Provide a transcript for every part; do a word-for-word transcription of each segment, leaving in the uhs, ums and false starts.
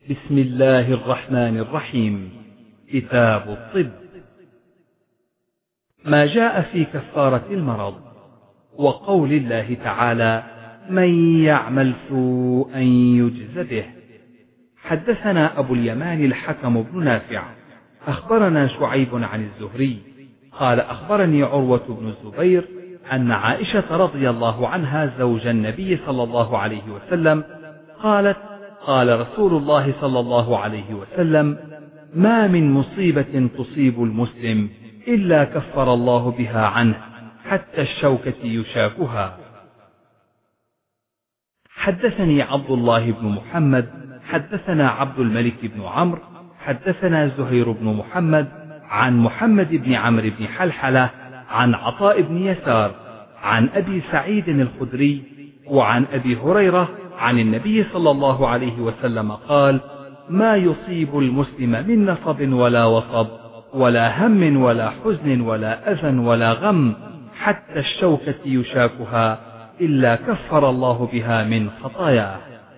بسم الله الرحمن الرحيم. كتاب الطب. ما جاء في كفارة المرض، وقول الله تعالى: من يعمل سوءا يجز به. حدثنا أبو اليمان الحكم بن نافع أخبرنا شعيب عن الزهري قال: أخبرني عروة بن الزبير أن عائشة رضي الله عنها زوج النبي صلى الله عليه وسلم قالت: قال رسول الله صلى الله عليه وسلم: ما من مصيبة تصيب المسلم إلا كفر الله بها عنه حتى الشوكة يشاكها. حدثني عبد الله بن محمد حدثنا عبد الملك بن عمرو حدثنا زهير بن محمد عن محمد بن عمرو بن حلحلة عن عطاء بن يسار عن أبي سعيد الخدري وعن أبي هريرة عن النبي صلى الله عليه وسلم قال: ما يصيب المسلم من نصب ولا وصب ولا هم ولا حزن ولا أذى ولا غم حتى الشوكة يشاكها إلا كفر الله بها من خطاياه.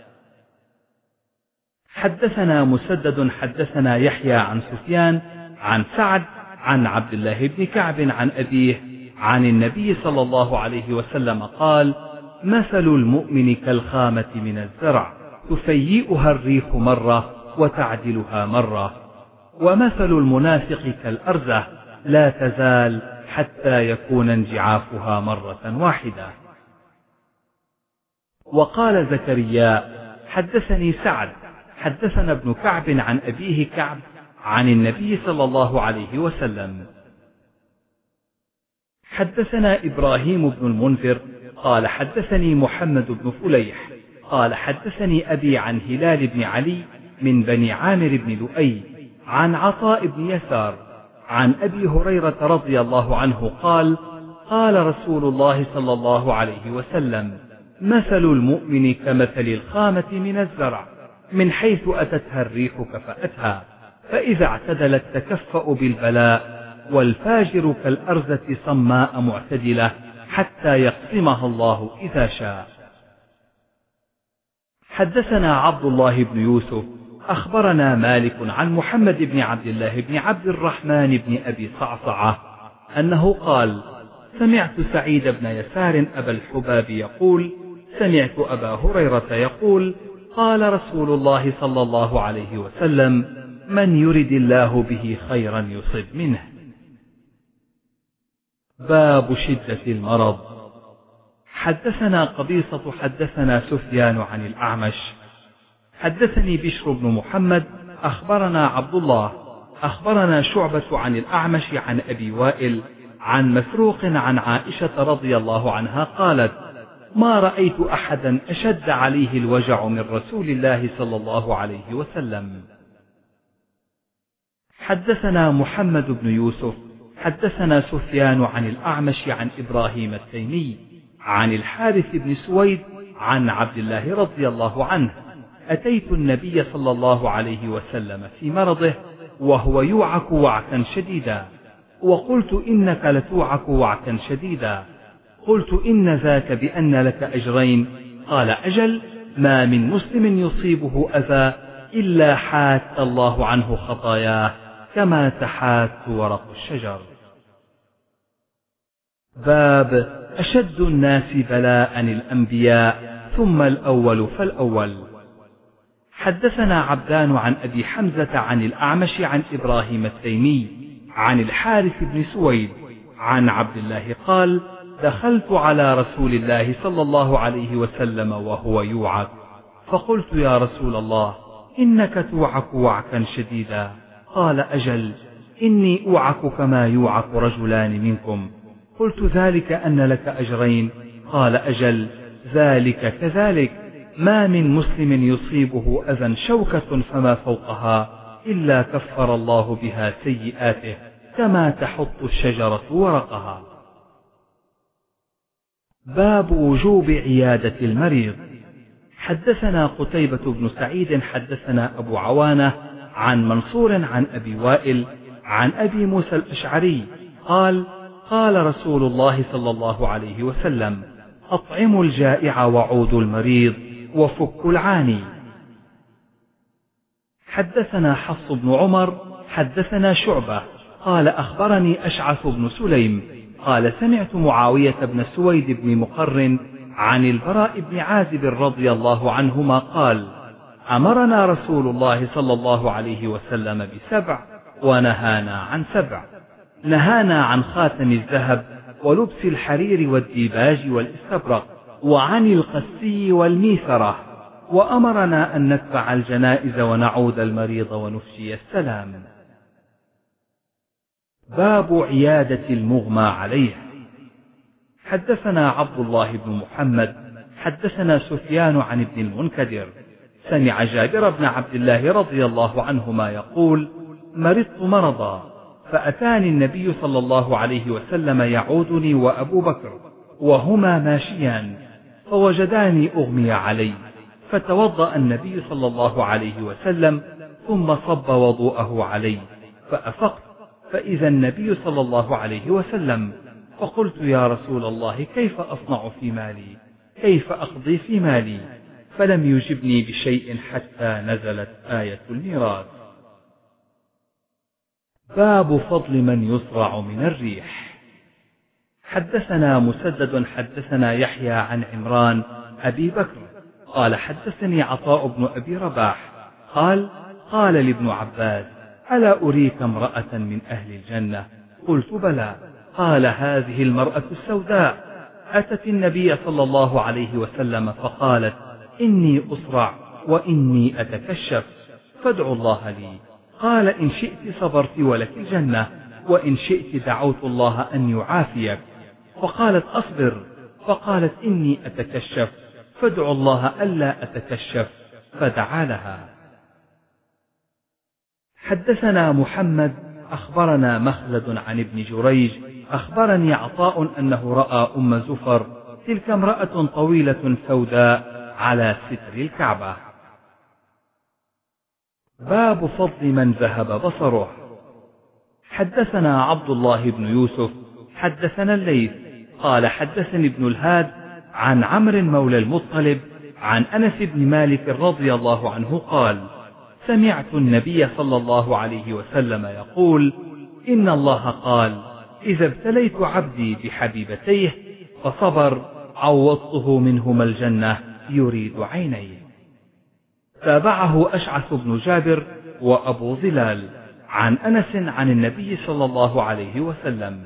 حدثنا مسدد حدثنا يحيى عن سفيان عن سعد عن عبد الله بن كعب عن أبيه عن النبي صلى الله عليه وسلم قال: مثل المؤمن كالخامة من الزرع تفيئها الريح مرة وتعدلها مرة، ومثل المنافق كالأرزة لا تزال حتى يكون انجعافها مرة واحدة. وقال زكريا: حدثني سعد حدثنا ابن كعب عن أبيه كعب عن النبي صلى الله عليه وسلم. حدثنا إبراهيم بن المنذر قال: حدثني محمد بن فليح قال: حدثني أبي عن هلال بن علي من بني عامر بن لؤي عن عطاء بن يسار عن أبي هريرة رضي الله عنه قال: قال رسول الله صلى الله عليه وسلم: مثل المؤمن كمثل الخامة من الزرع من حيث أتتها الريح كفأتها، فإذا اعتدلت تكفأ بالبلاء، والفاجر كالأرزة صماء معتدلة حتى يقسمها الله إذا شاء. حدثنا عبد الله بن يوسف أخبرنا مالك عن محمد بن عبد الله بن عبد الرحمن بن أبي صعصعة أنه قال: سمعت سعيد بن يسار أبا الحباب يقول: سمعت أبا هريرة يقول: قال رسول الله صلى الله عليه وسلم: من يرد الله به خيرا يصب منه. باب شدة المرض. حدثنا قبيصة حدثنا سفيان عن الأعمش حدثني بشر بن محمد أخبرنا عبد الله أخبرنا شعبة عن الأعمش عن أبي وائل عن مسروق عن عائشة رضي الله عنها قالت: ما رأيت أحدا أشد عليه الوجع من رسول الله صلى الله عليه وسلم. حدثنا محمد بن يوسف حدثنا سفيان عن الأعمش عن إبراهيم التيمي عن الحارث بن سويد عن عبد الله رضي الله عنه: أتيت النبي صلى الله عليه وسلم في مرضه وهو يوعك وعكا شديدا، وقلت: إنك لتوعك وعكا شديدا. قلت: إن ذاك بأن لك أجرين. قال: أجل، ما من مسلم يصيبه أذى إلا حات الله عنه خطاياه كما تحات ورق الشجر. باب أشد الناس بلاء الأنبياء ثم الأول فالأول. حدثنا عبدان عن أبي حمزة عن الأعمش عن إبراهيم التيمي عن الحارث بن سويد عن عبد الله قال: دخلت على رسول الله صلى الله عليه وسلم وهو يوعك، فقلت: يا رسول الله، إنك توعك وعكا شديدا. قال: أجل، إني أوعك كما يوعك رجلان منكم. قلت: ذلك أن لك أجرين. قال: أجل، ذلك كذلك، ما من مسلم يصيبه أذى شوكة فما فوقها إلا كفر الله بها سيئاته كما تحط الشجرة ورقها. باب وجوب عيادة المريض. حدثنا قتيبة بن سعيد حدثنا أبو عوانة عن منصور عن أبي وائل عن أبي موسى الأشعري قال: قال رسول الله صلى الله عليه وسلم: أطعموا الجائع وعودوا المريض وفكوا العاني. حدثنا حفص بن عمر حدثنا شعبة قال أخبرني أشعث بن سليم قال سمعت معاوية بن سويد بن مقرن عن البراء بن عازب رضي الله عنهما قال أمرنا رسول الله صلى الله عليه وسلم بسبع ونهانا عن سبع. نهانا عن خاتم الذهب ولبس الحرير والديباج والاستبرق وعن القسي والميسرة، وأمرنا أن نتبع الجنائز ونعود المريض ونفشي السلام. باب عيادة المغمى عليه. حدثنا عبد الله بن محمد حدثنا سفيان عن ابن المنكدر سمع جابر بن عبد الله رضي الله عنهما يقول مرضت مرضا فأتاني النبي صلى الله عليه وسلم يعودني وأبو بكر وهما ماشيان فوجداني أغمي علي فتوضأ النبي صلى الله عليه وسلم ثم صب وضوءه علي فأفقت فإذا النبي صلى الله عليه وسلم فقلت يا رسول الله كيف أصنع في مالي كيف أقضي في مالي فلم يجبني بشيء حتى نزلت آية الميراث. باب فضل من يصرع من الريح. حدثنا مسدد حدثنا يحيى عن عمران أبي بكر قال حدثني عطاء بن أبي رباح قال قال لابن عباس ألا أريك امرأة من أهل الجنة؟ قلت بلى. قال هذه المرأة السوداء أتت النبي صلى الله عليه وسلم فقالت إني أصرع وإني أتكشف فادعوا الله لي. قال إن شئت صبرت ولك الجنة وإن شئت دعوت الله أن يعافيك. فقالت أصبر. فقالت إني أتكشف فادعوا الله ألا أتكشف فدعا لها. حدثنا محمد أخبرنا مخلد عن ابن جريج أخبرني عطاء أنه رأى أم زفر تلك امرأة طويلة سوداء على ستر الكعبة. باب فضل من ذهب بصره. حدثنا عبد الله بن يوسف حدثنا الليث قال حدثني ابن الهاد عن عمرو مولى المطلب عن أنس بن مالك رضي الله عنه قال سمعت النبي صلى الله عليه وسلم يقول إن الله قال إذا ابتليت عبدي بحبيبتيه فصبر عوضته منهما الجنة يريد عينيه. تابعه أشعث بن جابر وأبو ظلال عن أنس عن النبي صلى الله عليه وسلم.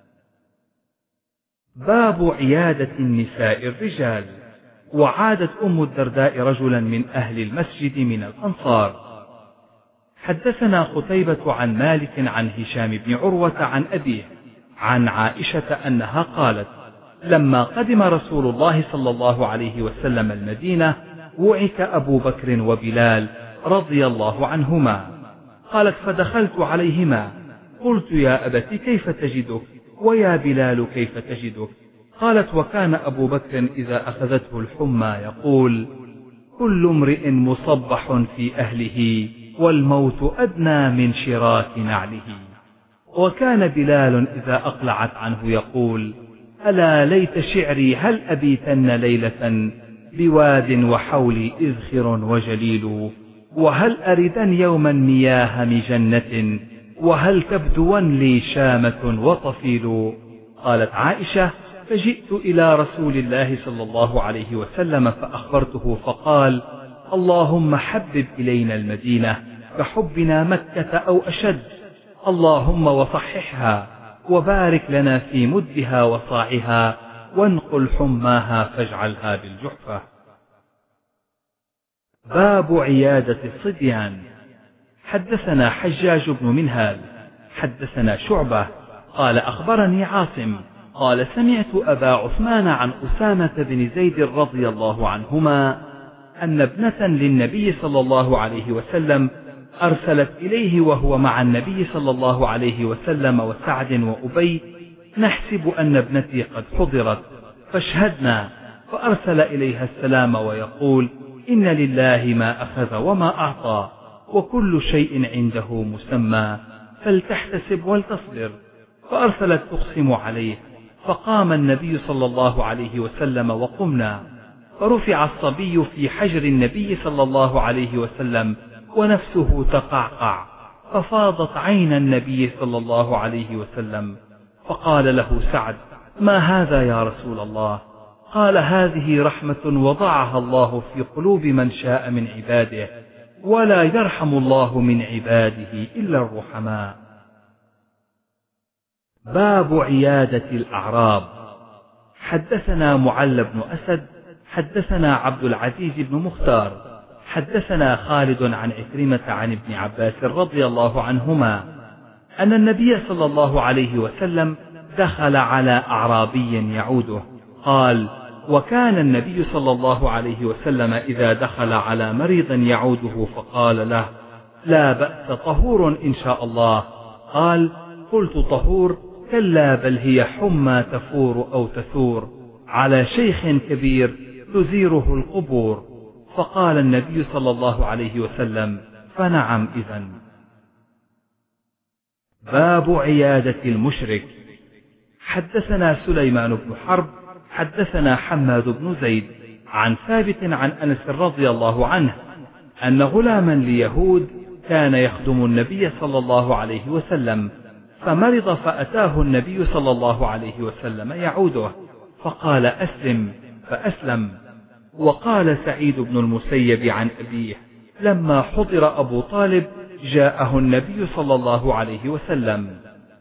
باب عيادة النساء الرجال. وعادت أم الدرداء رجلا من أهل المسجد من الأنصار. حدثنا قتيبة عن مالك عن هشام بن عروة عن أبيه عن عائشة أنها قالت لما قدم رسول الله صلى الله عليه وسلم المدينة وعك أبو بكر وبلال رضي الله عنهما. قالت فدخلت عليهما قلت يا أبت كيف تجدك ويا بلال كيف تجدك؟ قالت وكان أبو بكر إذا أخذته الحمى يقول كل امرئ مصبح في أهله والموت أدنى من شراك نعله. وكان بلال إذا أقلعت عنه يقول ألا ليت شعري هل أبيتن ليلة بواد وحولي إذخر وجليل وهل أردن يوما مياه مجنة وهل تبدون لي شامة وطفيل. قالت عائشة فجئت إلى رسول الله صلى الله عليه وسلم فأخبرته فقال اللهم حبب إلينا المدينة كحبنا مكة أو أشد اللهم وصححها وبارك لنا في مدها وصاعها وانقل حماها فاجعلها بالجحفة. باب عيادة الصبيان. حدثنا حجاج بن منهال حدثنا شعبة قال أخبرني عاصم قال سمعت أبا عثمان عن أسامة بن زيد رضي الله عنهما أن ابنة للنبي صلى الله عليه وسلم أرسلت إليه وهو مع النبي صلى الله عليه وسلم وسعد وأبي نحسب أن ابنتي قد حضرت فاشهدنا. فأرسل إليها السلام ويقول إن لله ما أخذ وما أعطى وكل شيء عنده مسمى فلتحتسب ولتصبر. فأرسلت تقسم عليه فقام النبي صلى الله عليه وسلم وقمنا فرفع الصبي في حجر النبي صلى الله عليه وسلم ونفسه تقعقع، ففاضت عين النبي صلى الله عليه وسلم، فقال له سعد: ما هذا يا رسول الله؟ قال: هذه رحمة وضعها الله في قلوب من شاء من عباده، ولا يرحم الله من عباده إلا الرحماء. باب عيادة الأعراب. حدثنا معل بن أسد حدثنا عبد العزيز بن مختار حدثنا خالد عن عكرمة عن ابن عباس رضي الله عنهما أن النبي صلى الله عليه وسلم دخل على أعرابي يعوده، قال: وكان النبي صلى الله عليه وسلم إذا دخل على مريض يعوده فقال له: لا بأس، طهور إن شاء الله. قال: قلت: طهور؟ كلا، بل هي حمى تفور أو تثور على شيخ كبير تزيره القبور. فقال النبي صلى الله عليه وسلم: فنعم إذن. باب عيادة المشرك. حدثنا سليمان بن حرب حدثنا حماد بن زيد عن ثابت عن أنس رضي الله عنه أن غلاما ليهود كان يخدم النبي صلى الله عليه وسلم، فمرض فأتاه النبي صلى الله عليه وسلم يعوده، فقال: أسلم، فأسلم. وقال سعيد بن المسيب عن أبيه: لما حضر أبو طالب جاءه النبي صلى الله عليه وسلم.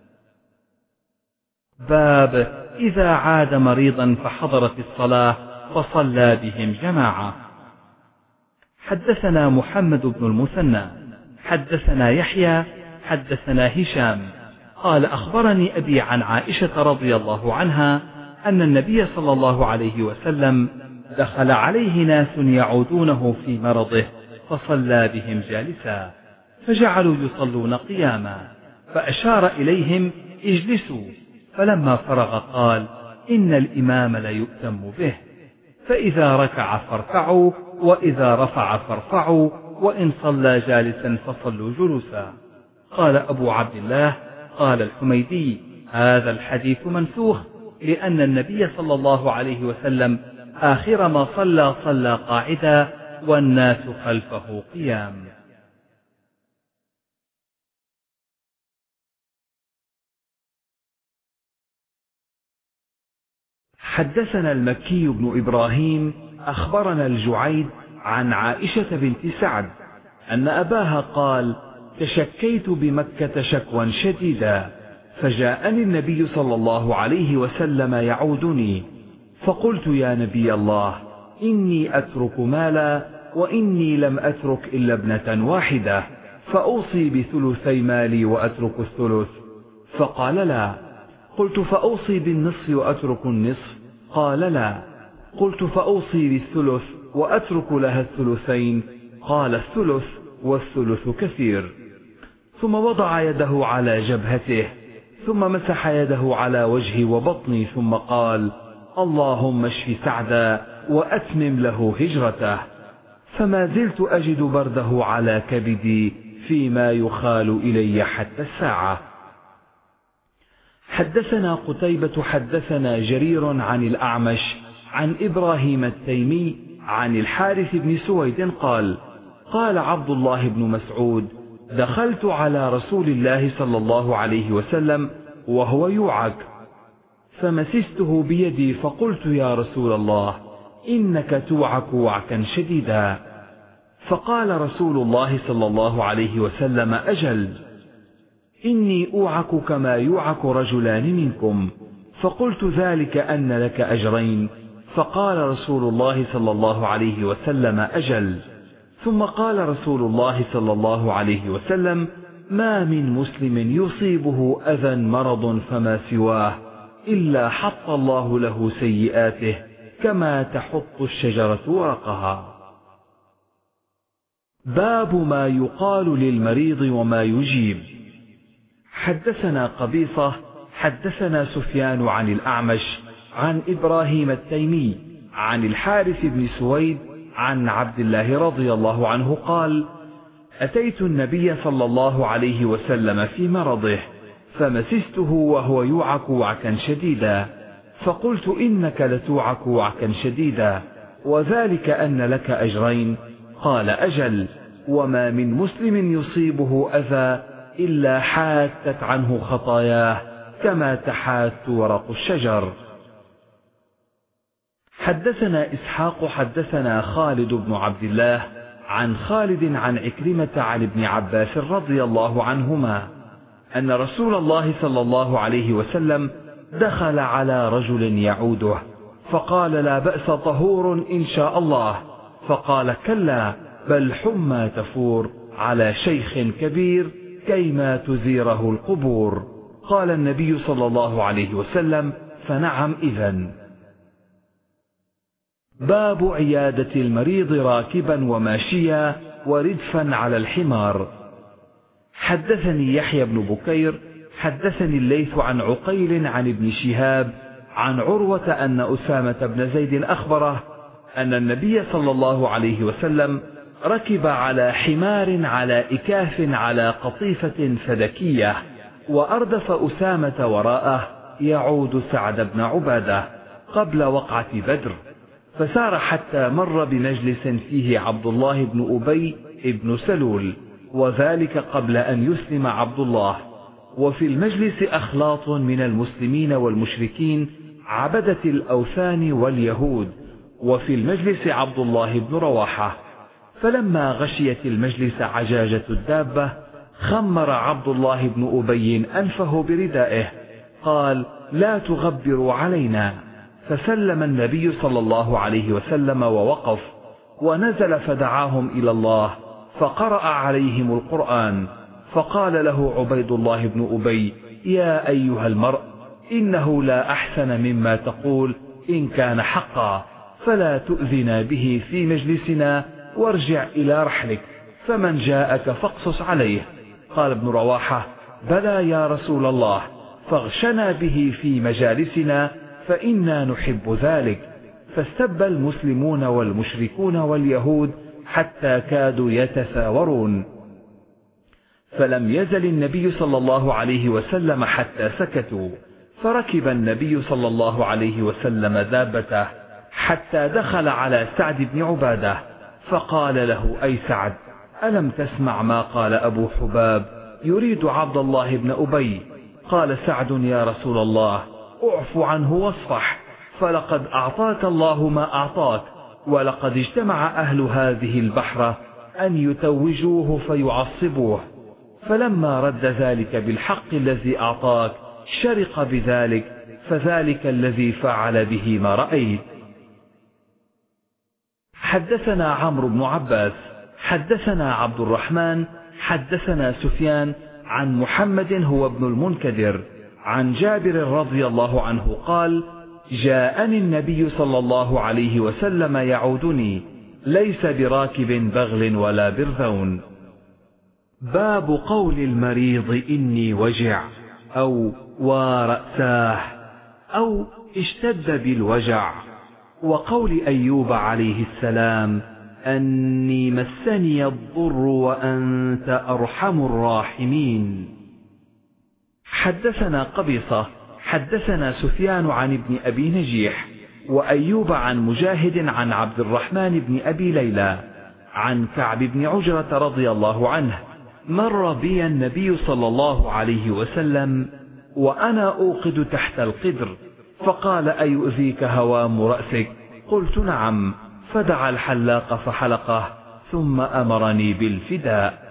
باب إذا عاد مريضا فحضرت الصلاة فصلى بهم جماعة. حدثنا محمد بن المثنى حدثنا يحيى حدثنا هشام قال: أخبرني أبي عن عائشة رضي الله عنها أن النبي صلى الله عليه وسلم دخل عليه ناس يعودونه في مرضه فصلى بهم جالسا، فجعلوا يصلون قياما، فأشار إليهم: اجلسوا. فلما فرغ قال: إن الإمام ليؤتم به، فإذا ركع فاركعوا، وإذا رفع فارفعوا، وإن صلى جالسا فصلوا جلوسا. قال أبو عبد الله: قال الحميدي: هذا الحديث منسوخ، لأن النبي صلى الله عليه وسلم آخر ما صلى صلى قاعدا والناس خلفه قيام. حدثنا المكي بن إبراهيم أخبرنا الجعيد عن عائشة بنت سعد أن أباها قال: تشكيت بمكة شكوى شديدا، فجاءني النبي صلى الله عليه وسلم يعودني، فقلت: يا نبي الله، إني أترك مالا، وإني لم أترك إلا ابنة واحدة، فأوصي بثلثي مالي وأترك الثلث؟ فقال: لا. قلت: فأوصي بالنصف وأترك النصف؟ قال: لا. قلت: فأوصي بالثلث وأترك لها الثلثين؟ قال: الثلث، والثلث كثير. ثم وضع يده على جبهته، ثم مسح يده على وجهي وبطني، ثم قال: اللهم اشف سعدا وأتمم له هجرته. فما زلت أجد برده على كبدي فيما يخال إلي حتى الساعة. حدثنا قتيبة حدثنا جرير عن الأعمش عن إبراهيم التيمي عن الحارث بن سويد قال: قال عبد الله بن مسعود: دخلت على رسول الله صلى الله عليه وسلم وهو يوعك، فمسسته بيدي فقلت: يا رسول الله، إنك توعك وعكا شديدا. فقال رسول الله صلى الله عليه وسلم: أجل، إني أوعك كما يوعك رجلان منكم. فقلت: ذلك أن لك أجرين. فقال رسول الله صلى الله عليه وسلم: أجل. ثم قال رسول الله صلى الله عليه وسلم: ما من مسلم يصيبه أذى مرض فما سواه إلا حط الله له سيئاته كما تحط الشجرة ورقها. باب ما يقال للمريض وما يجيب. حدثنا قبيصة حدثنا سفيان عن الأعمش عن إبراهيم التيمي عن الحارث بن سويد عن عبد الله رضي الله عنه قال: أتيت النبي صلى الله عليه وسلم في مرضه، فمسسته وهو يوعك وعكا شديدا، فقلت: إنك لتوعك وعكا شديدا، وذلك أن لك أجرين. قال: أجل. وما من مسلم يصيبه أذى إلا حاتت عنه خطاياه كما تحات ورق الشجر. حدثنا إسحاق حدثنا خالد بن عبد الله عن خالد عن عكرمة عن ابن عباس رضي الله عنهما أن رسول الله صلى الله عليه وسلم دخل على رجل يعوده فقال: لا بأس، طهور إن شاء الله. فقال: كلا، بل حمى تفور على شيخ كبير كيما تزيره القبور. قال النبي صلى الله عليه وسلم: فنعم إذن. باب عيادة المريض راكبا وماشيا وردفا على الحمار. حدثني يحيى بن بكير حدثني الليث عن عقيل عن ابن شهاب عن عروة أن أسامة بن زيد أخبره أن النبي صلى الله عليه وسلم ركب على حمار على إكاف على قطيفة فدكية، وأردف أسامة وراءه يعود سعد بن عبادة قبل وقعة بدر، فسار حتى مر بمجلس فيه عبد الله بن أبي بن سلول، وذلك قبل أن يسلم عبد الله، وفي المجلس أخلاط من المسلمين والمشركين عبدة الأوثان واليهود، وفي المجلس عبد الله بن رواحة. فلما غشيت المجلس عجاجة الدابة خمر عبد الله بن أبي أنفه بردائه، قال: لا تغبروا علينا. فسلم النبي صلى الله عليه وسلم ووقف، ونزل فدعاهم إلى الله فقرأ عليهم القرآن، فقال له عبيد الله بن أبي: يا أيها المرء، إنه لا أحسن مما تقول إن كان حقا، فلا تؤذنا به في مجلسنا، وارجع إلى رحلك، فمن جاءك فاقصص عليه. قال ابن رواحة: بلى يا رسول الله، فاغشنا به في مجالسنا فإنا نحب ذلك. فاستب المسلمون والمشركون واليهود حتى كادوا يتثاورون، فلم يزل النبي صلى الله عليه وسلم حتى سكتوا، فركب النبي صلى الله عليه وسلم دابته حتى دخل على سعد بن عبادة، فقال له: أي سعد، ألم تسمع ما قال أبو حباب يريد عبد الله بن أبي؟ قال سعد: يا رسول الله، اعف عنه واصفح، فلقد أعطاك الله ما أعطاك، ولقد اجتمع أهل هذه البحرة أن يتوجوه فيعصبوه، فلما رد ذلك بالحق الذي أعطاك شرق بذلك، فذلك الذي فعل به ما رأيت. حدثنا عمرو بن عباس حدثنا عبد الرحمن حدثنا سفيان عن محمد هو ابن المنكدر عن جابر رضي الله عنه قال: جاءني النبي صلى الله عليه وسلم يعودني، ليس براكب بغل ولا برذون. باب قول المريض إني وجع، أو ورأساه، أو اشتد بالوجع، وقول أيوب عليه السلام: أني مسني الضر وأنت أرحم الراحمين. حدثنا قبيصة حدثنا سفيان عن ابن أبي نجيح وأيوب عن مجاهد عن عبد الرحمن بن أبي ليلى عن كعب بن عجرة رضي الله عنه: مر بي النبي صلى الله عليه وسلم وأنا أوقد تحت القدر، فقال: أيؤذيك هوام رأسك؟ قلت: نعم. فدعا الحلاق فحلقه، ثم أمرني بالفداء.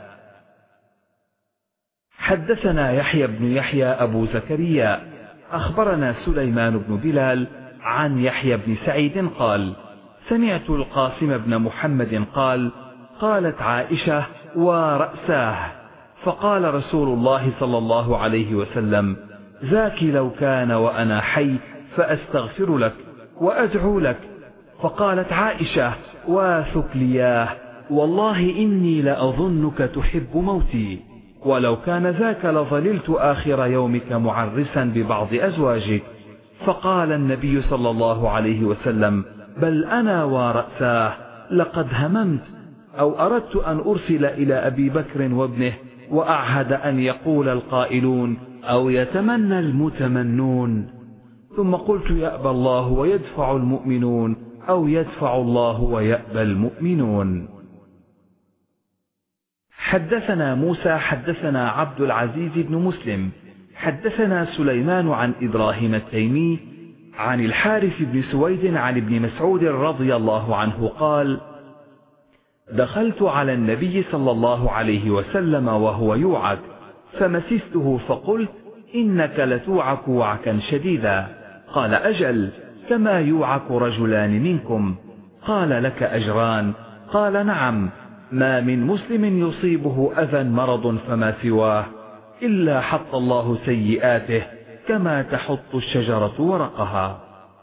حدثنا يحيى بن يحيى أبو زكريا أخبرنا سليمان بن بلال عن يحيى بن سعيد قال: سمعت القاسم بن محمد قال: قالت عائشة: ورأساه. فقال رسول الله صلى الله عليه وسلم: ذاك لو كان وأنا حي فأستغفر لك وأدعو لك. فقالت عائشة: واثكلياه، والله إني لأظنك تحب موتي، ولو كان ذاك لظللت آخر يومك معرسا ببعض أزواجك. فقال النبي صلى الله عليه وسلم: بل أنا ورأساه لقد هممت، أو أردت أن أرسل إلى أبي بكر وابنه وأعهد أن يقول القائلون أو يتمنى المتمنون، ثم قلت: يأبى الله ويدفع المؤمنون، أو يدفع الله ويأبى المؤمنون. حدثنا موسى حدثنا عبد العزيز بن مسلم حدثنا سليمان عن إبراهيم التيمي عن الحارث بن سويد عن ابن مسعود رضي الله عنه قال: دخلت على النبي صلى الله عليه وسلم وهو يوعك، فمسسته فقلت: إنك لتوعك وعكا شديدا. قال: أجل، كما يوعك رجلان منكم. قال: لك أجران؟ قال: نعم، ما من مسلم يصيبه أذى مرض فما سواه إلا حط الله سيئاته كما تحط الشجرة ورقها.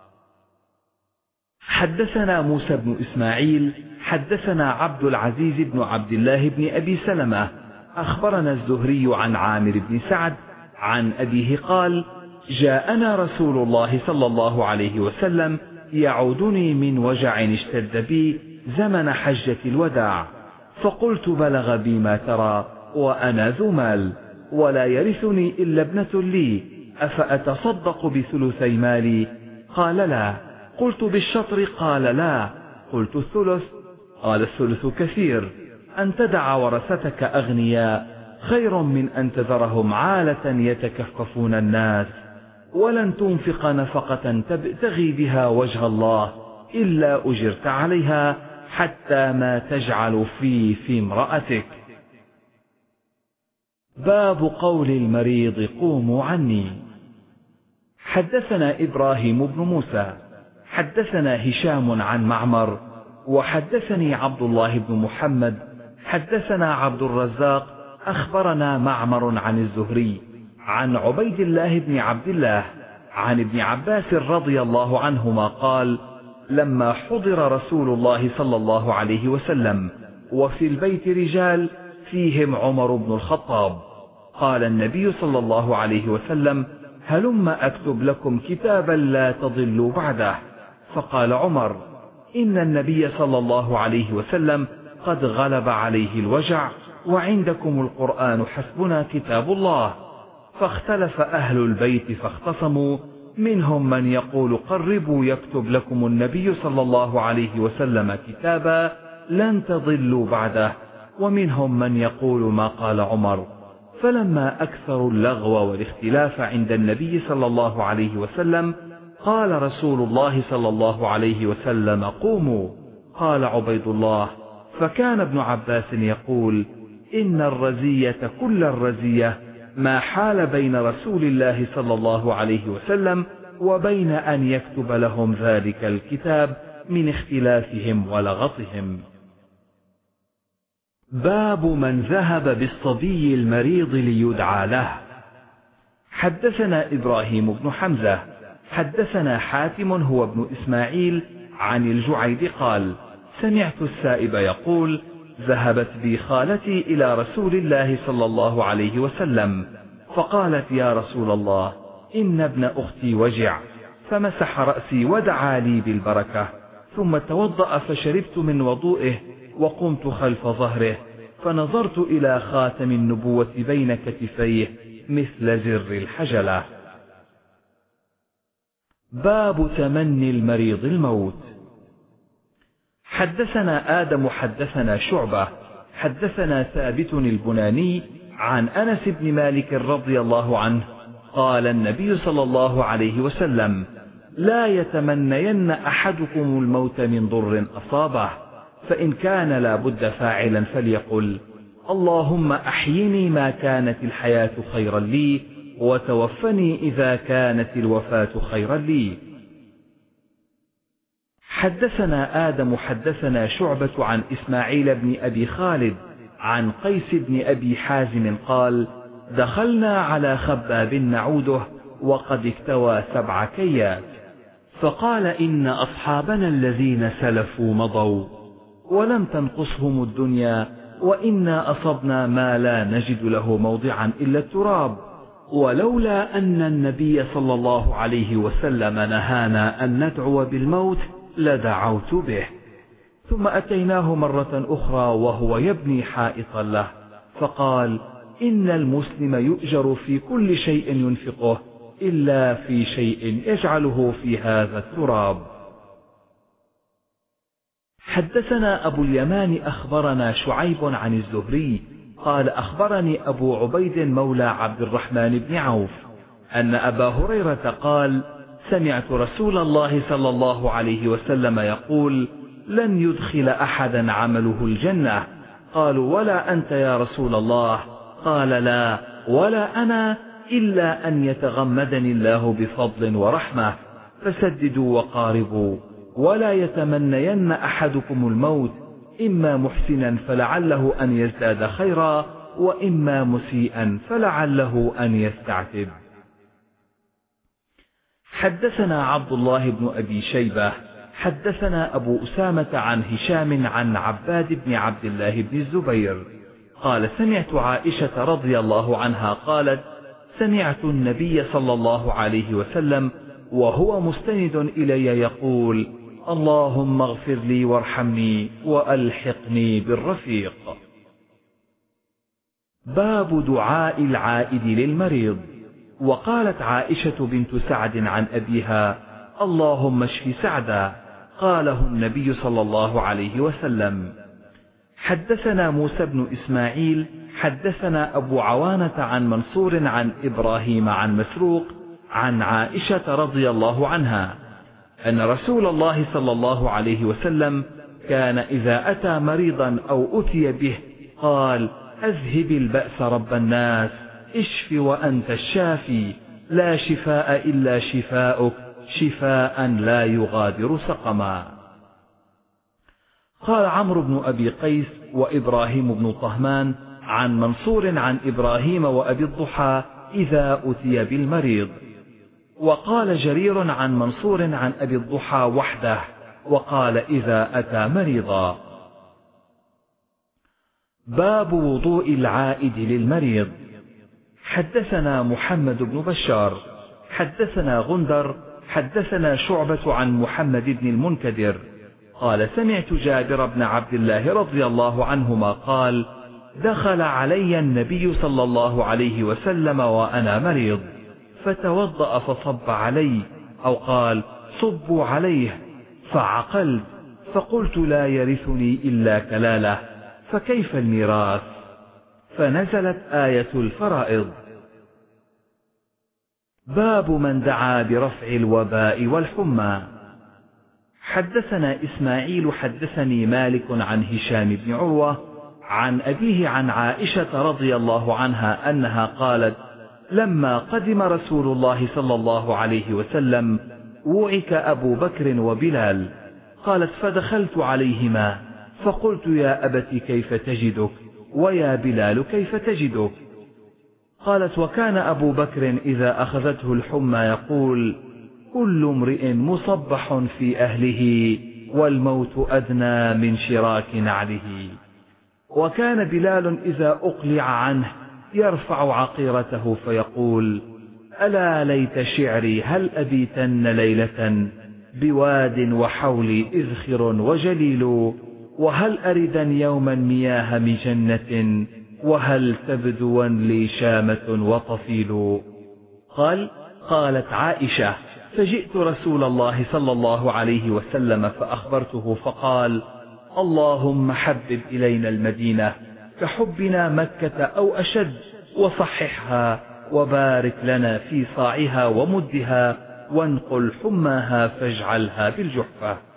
حدثنا موسى بن إسماعيل حدثنا عبد العزيز بن عبد الله بن أبي سلمة أخبرنا الزهري عن عامر بن سعد عن أبيه قال: جاءنا رسول الله صلى الله عليه وسلم يعودني من وجع اشتد بي زمن حجة الوداع، فقلت: بلغ بي ما ترى وأنا ذو مال ولا يرثني إلا ابنة لي، أفأتصدق بثلثي مالي؟ قال: لا. قلت: بالشطر؟ قال: لا. قلت: الثلث؟ قال: الثلث كثير، أن تدع ورثتك أغنياء خير من أن تذرهم عالة يتكففون الناس، ولن تنفق نفقة تبتغي بها وجه الله إلا أجرت عليها حتى ما تجعل في في امرأتك. باب قول المريض: قوموا عني. حدثنا إبراهيم بن موسى حدثنا هشام عن معمر وحدثني عبد الله بن محمد حدثنا عبد الرزاق أخبرنا معمر عن الزهري عن عبيد الله بن عبد الله عن ابن عباس رضي الله عنهما قال: لما حضر رسول الله صلى الله عليه وسلم وفي البيت رجال فيهم عمر بن الخطاب، قال النبي صلى الله عليه وسلم: هلم أكتب لكم كتابا لا تضلوا بعده. فقال عمر: إن النبي صلى الله عليه وسلم قد غلب عليه الوجع، وعندكم القرآن حسبنا كتاب الله. فاختلف أهل البيت فاختصموا، منهم من يقول: قربوا يكتب لكم النبي صلى الله عليه وسلم كتابا لن تضلوا بعده، ومنهم من يقول ما قال عمر. فلما أكثروا اللغو والاختلاف عند النبي صلى الله عليه وسلم قال رسول الله صلى الله عليه وسلم: قوموا. قال عبيد الله: فكان ابن عباس يقول: إن الرزية كل الرزية ما حال بين رسول الله صلى الله عليه وسلم وبين أن يكتب لهم ذلك الكتاب من اختلافهم ولغطهم. باب من ذهب بالصبي المريض ليدعى له. حدثنا إبراهيم بن حمزة حدثنا حاتم هو ابن إسماعيل عن الجعيد قال: سمعت السائب يقول: ذهبت بي خالتي إلى رسول الله صلى الله عليه وسلم، فقالت: يا رسول الله، إن ابن أختي وجع، فمسح رأسي ودعا لي بالبركة، ثم توضأ فشربت من وضوئه وقمت خلف ظهره، فنظرت إلى خاتم النبوة بين كتفيه مثل زر الحجلة. باب تمني المريض الموت. حدثنا آدم حدثنا شعبة حدثنا ثابت البناني عن أنس بن مالك رضي الله عنه قال: النبي صلى الله عليه وسلم: لا يتمنين أحدكم الموت من ضر أصابه، فإن كان لا بد فاعلا فليقل: اللهم أحيني ما كانت الحياة خيرا لي، وتوفني إذا كانت الوفاة خيرا لي. حدثنا آدم حدثنا شعبة عن إسماعيل بن أبي خالد عن قيس بن أبي حازم قال: دخلنا على خباب نعوده وقد اكتوى سبع كيات، فقال: إن أصحابنا الذين سلفوا مضوا ولم تنقصهم الدنيا، وإنا أصبنا ما لا نجد له موضعا إلا التراب، ولولا أن النبي صلى الله عليه وسلم نهانا أن ندعو بالموت لدعوت به. ثم أتيناه مرة أخرى وهو يبني حائطا له، فقال: إن المسلم يؤجر في كل شيء ينفقه إلا في شيء يجعله في هذا التراب. حدثنا أبو اليمان أخبرنا شعيب عن الزهري قال أخبرني أبو عبيد مولى عبد الرحمن بن عوف أن أبا هريرة قال سمعت رسول الله صلى الله عليه وسلم يقول لن يدخل أحدا عمله الجنة. قالوا ولا أنت يا رسول الله؟ قال لا ولا أنا إلا أن يتغمدني الله بفضل ورحمة. فسددوا وقاربوا ولا يتمنين أحدكم الموت، إما محسنا فلعله أن يزداد خيرا وإما مسيئا فلعله أن يستعتب. حدثنا عبد الله بن أبي شيبة حدثنا أبو أسامة عن هشام عن عباد بن عبد الله بن الزبير قال سمعت عائشة رضي الله عنها قالت سمعت النبي صلى الله عليه وسلم وهو مستند إلي يقول اللهم اغفر لي وارحمني وألحقني بالرفيق. باب دعاء العائد للمريض. وقالت عائشة بنت سعد عن أبيها اللهم اشف سعدا، قاله النبي صلى الله عليه وسلم. حدثنا موسى بن إسماعيل حدثنا أبو عوانة عن منصور عن إبراهيم عن مسروق عن عائشة رضي الله عنها أن رسول الله صلى الله عليه وسلم كان إذا أتى مريضا أو أتي به قال أذهب البأس رب الناس اشف وأنت الشافي لا شفاء إلا شفاؤك شفاء لا يغادر سقما. قال عمرو بن أبي قيس وإبراهيم بن طهمان عن منصور عن إبراهيم وأبي الضحى إذا أتي بالمريض. وقال جرير عن منصور عن أبي الضحى وحده وقال إذا أتى مريضا. باب وضوء العائد للمريض. حدثنا محمد بن بشار حدثنا غندر حدثنا شعبة عن محمد بن المنكدر قال سمعت جابر بن عبد الله رضي الله عنهما قال دخل علي النبي صلى الله عليه وسلم وأنا مريض فتوضأ فصب علي أو قال صبوا عليه فعقلت فقلت لا يرثني إلا كلالة فكيف الميراث؟ فنزلت آية الفرائض. باب من دعا برفع الوباء والحمى. حدثنا إسماعيل حدثني مالك عن هشام بن عروة عن أبيه عن عائشة رضي الله عنها أنها قالت لما قدم رسول الله صلى الله عليه وسلم وعك أبو بكر وبلال قالت فدخلت عليهما فقلت يا أبت كيف تجدك ويا بلال كيف تجدك؟ قالت وكان أبو بكر إذا أخذته الحمى يقول كل امرئ مصبح في أهله والموت أدنى من شراك نعله. وكان بلال إذا أقلع عنه يرفع عقيرته فيقول ألا ليت شعري هل أبيتن ليلة بواد وحولي إذخر وجليل وهل أردن يوما مياه مجنة وهل تبدوا لي شامة وطفيل. قال قالت عائشة فجئت رسول الله صلى الله عليه وسلم فأخبرته فقال اللهم حبب إلينا المدينة كحبنا مكة أو أشد وصححها وبارك لنا في صاعها ومدها وانقل حماها فاجعلها بالجحفة.